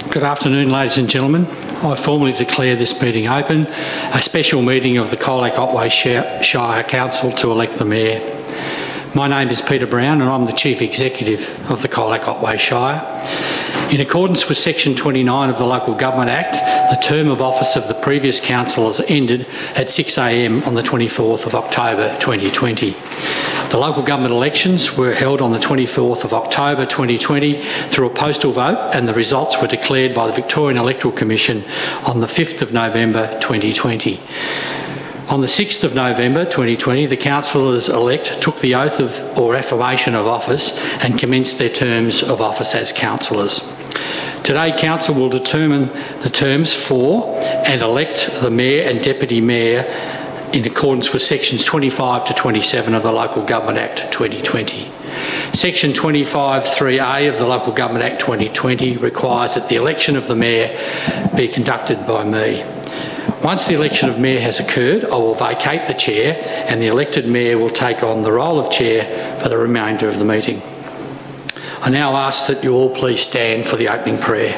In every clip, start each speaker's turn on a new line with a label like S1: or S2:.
S1: Good afternoon, ladies and gentlemen. I formally declare this meeting open, a special meeting of the Colac-Otway Shire Council to elect the Mayor. My name is Peter Brown and I'm the Chief Executive of the Colac-Otway Shire. In accordance with Section 29 of the Local Government Act, the term of office of the previous council has ended at 6 a.m. on the 24th of October 2020. The local government elections were held on the 24th of October 2020 through a postal vote, and the results were declared by the Victorian Electoral Commission on the 5th of November 2020. On the 6th of November 2020, the councillors-elect took the oath of or affirmation of office and commenced their terms of office as councillors. Today, Council will determine the terms for and elect the Mayor and Deputy Mayor in accordance with Sections 25 to 27 of the Local Government Act 2020. Section 25(3)(a) of the Local Government Act 2020 requires that the election of the Mayor be conducted by me. Once the election of Mayor has occurred, I will vacate the chair and the elected Mayor will take on the role of chair for the remainder of the meeting. I now ask that you all please stand for the opening prayer.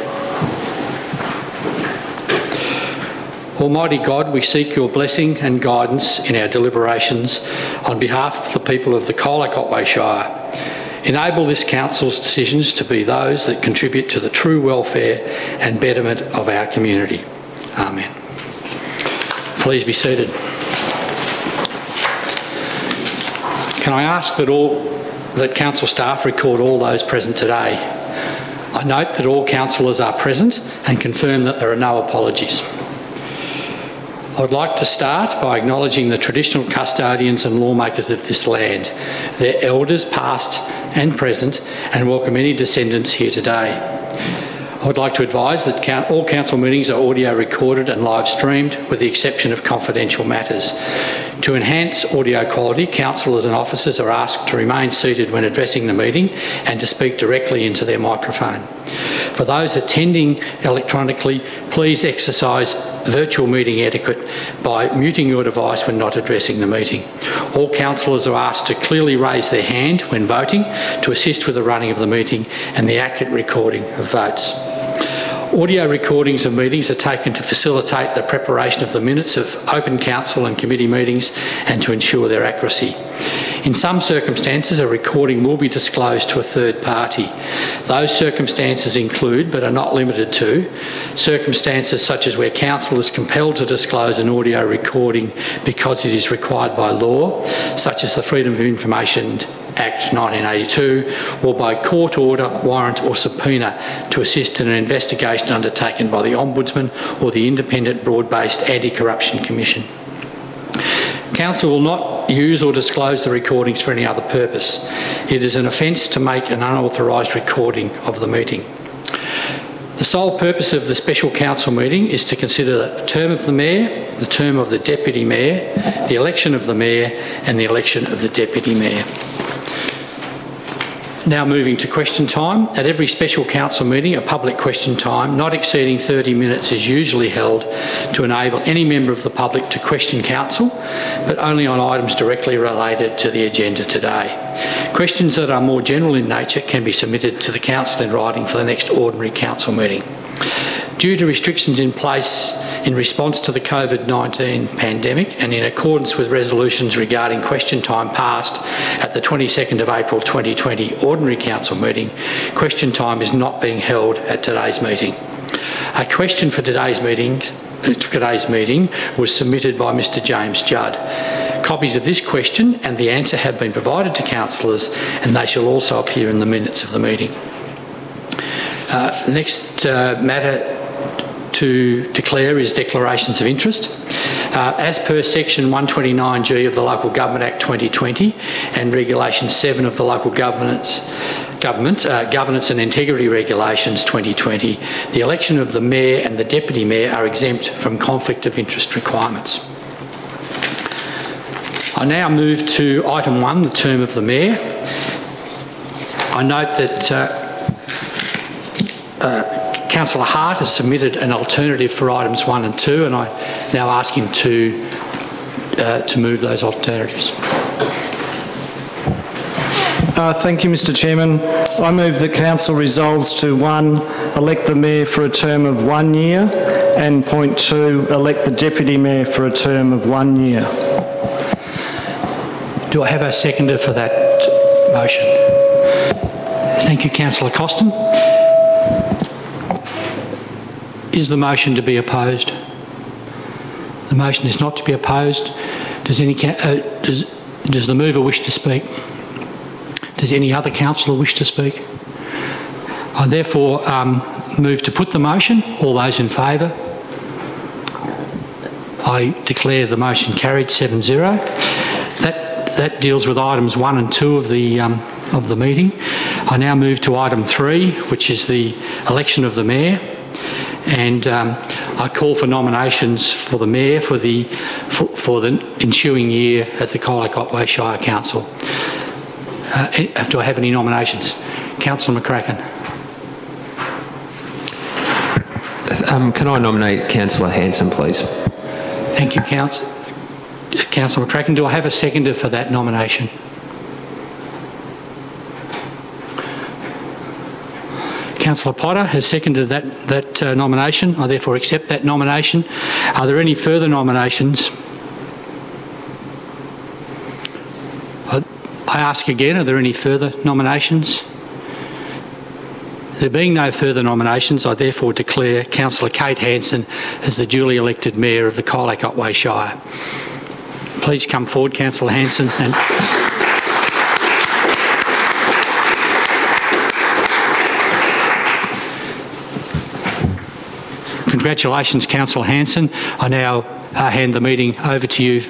S1: Almighty God, we seek your blessing and guidance in our deliberations on behalf of the people of the Colac-Otway Shire. Enable this council's decisions to be those that contribute to the true welfare and betterment of our community. Amen. Please be seated. Can I ask that council staff record all those present today? I note that all councillors are present and confirm that there are no apologies. I would like to start by acknowledging the traditional custodians and lawmakers of this land, their elders past and present, and welcome any descendants here today. I would like to advise that all council meetings are audio recorded and live streamed with the exception of confidential matters. To enhance audio quality, councillors and officers are asked to remain seated when addressing the meeting and to speak directly into their microphone. For those attending electronically, please exercise virtual meeting etiquette by muting your device when not addressing the meeting. All councillors are asked to clearly raise their hand when voting to assist with the running of the meeting and the accurate recording of votes. Audio recordings of meetings are taken to facilitate the preparation of the minutes of open council and committee meetings and to ensure their accuracy. In some circumstances, a recording will be disclosed to a third party. Those circumstances include, but are not limited to, circumstances such as where council is compelled to disclose an audio recording because it is required by law, such as the Freedom of Information Act 1982, or by court order, warrant or subpoena to assist in an investigation undertaken by the Ombudsman or the Independent Broad-Based Anti-Corruption Commission. Council will not use or disclose the recordings for any other purpose. It is an offence to make an unauthorised recording of the meeting. The sole purpose of the special council meeting is to consider the term of the Mayor, the term of the Deputy Mayor, the election of the Mayor and the election of the Deputy Mayor. Now moving to question time. At every special council meeting, a public question time not exceeding 30 minutes is usually held to enable any member of the public to question council, but only on items directly related to the agenda today. Questions that are more general in nature can be submitted to the council in writing for the next ordinary council meeting. Due to restrictions in place in response to the COVID-19 pandemic and in accordance with resolutions regarding question time passed at the 22nd of April 2020 Ordinary Council meeting, question time is not being held at today's meeting. A question for today's meeting was submitted by Mr James Judd. Copies of this question and the answer have been provided to councillors and they shall also appear in the minutes of the meeting. The next matter to declare is declarations of interest. As per Section 129G of the Local Government Act 2020 and Regulation 7 of the Local Governance and Integrity Regulations 2020, the election of the Mayor and the Deputy Mayor are exempt from conflict of interest requirements. I now move to item 1, the term of the Mayor. I note that Councillor Hart has submitted an alternative for items 1 and 2, and I now ask him to move those alternatives.
S2: Thank you, Mr Chairman. I move that Council resolves to 1, elect the Mayor for a term of 1 year, and point 2, elect the Deputy Mayor for a term of 1 year.
S1: Do I have a seconder for that motion? Thank you, Councillor Costin. Is the motion to be opposed? The motion is not to be opposed. Does the mover wish to speak? Does any other councillor wish to speak? I therefore move to put the motion. All those in favour? I declare the motion carried 7-0. That deals with items 1 and 2 of the meeting. I now move to item 3, which is the election of the Mayor, and I call for nominations for the Mayor for the ensuing year at the Colac Otway Shire Council. Do I have any nominations? Councillor McCracken.
S3: Can I nominate Councillor Hanson, please?
S1: Thank you, Councillor McCracken. Do I have a seconder for that nomination? Councillor Potter has seconded that nomination. I therefore accept that nomination. Are there any further nominations? I ask again, are there any further nominations? There being no further nominations, I therefore declare Councillor Kate Hanson as the duly elected Mayor of the Colac Otway Shire. Please come forward, Councillor Hanson. Congratulations, Councillor Hanson. I now hand the meeting over to you.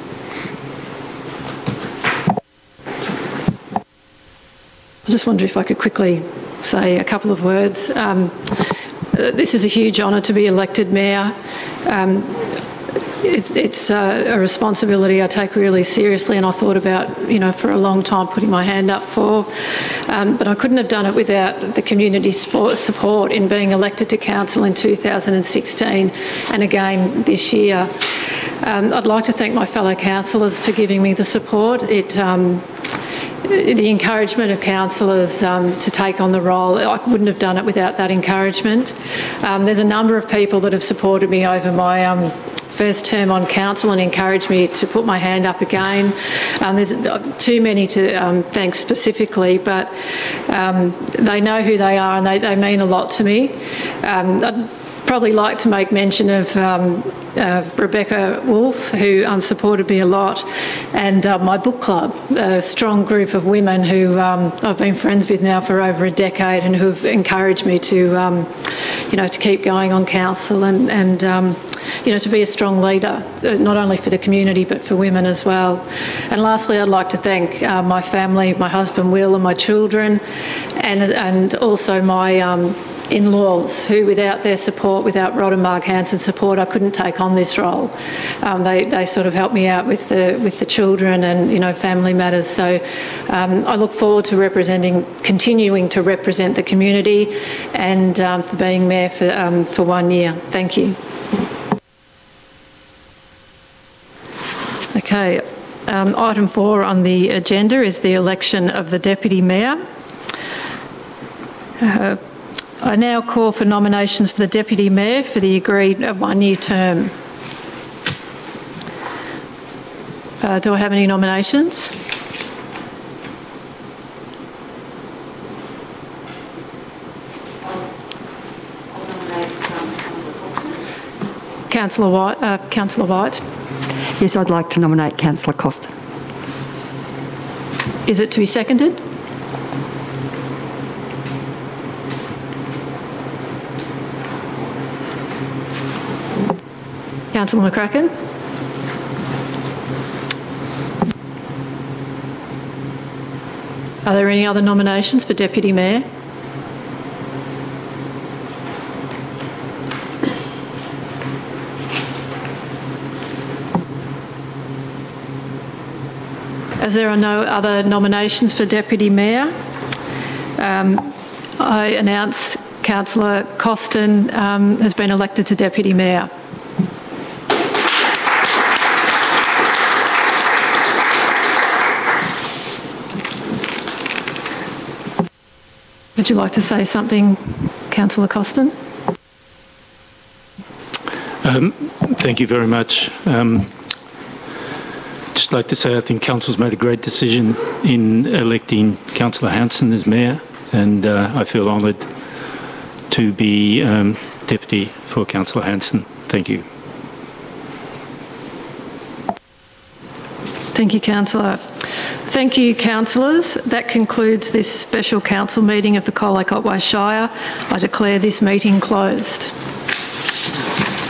S4: I just wonder if I could quickly say a couple of words. This is a huge honour to be elected Mayor. It's a responsibility I take really seriously, and I thought about, for a long time putting my hand up for. But I couldn't have done it without the community support in being elected to council in 2016 and again this year. I'd like to thank my fellow councillors for giving me the support. The encouragement of councillors to take on the role, I wouldn't have done it without that encouragement. There's a number of people that have supported me over my first term on council and encouraged me to put my hand up again. There's too many to thank specifically, but they know who they are and they mean a lot to me. I'd probably like to make mention of Rebecca Wolfe, who supported me a lot, and my book club, a strong group of women who I've been friends with now for over a decade and who've encouraged me to keep going on council and to be a strong leader, not only for the community but for women as well. And lastly, I'd like to thank my family, my husband Will and my children, and also my in-laws, who without their support, without Rod and Marg Hanson's support, I couldn't take on this role. They sort of helped me out with the children and family matters. So I look forward to continuing to represent the community, and for being Mayor for 1 year. Thank you. Okay, item 4 on the agenda is the election of the Deputy Mayor. I now call for nominations for the Deputy Mayor for the agreed 1-year term. Do I have any nominations? Councillor White.
S5: Yes, I'd like to nominate Councillor Costa.
S4: Is it to be seconded? Councillor McCracken. Are there any other nominations for Deputy Mayor? As there are no other nominations for Deputy Mayor, I announce Councillor Costin has been elected to Deputy Mayor. Would you like to say something, Councillor Costin?
S6: Thank you very much. Just like to say I think Council's made a great decision in electing Councillor Hanson as Mayor, and I feel honoured to be Deputy for Councillor Hanson. Thank you.
S4: Thank you, Councillor. Thank you, councillors. That concludes this special council meeting of the Colac Otway Shire. I declare this meeting closed.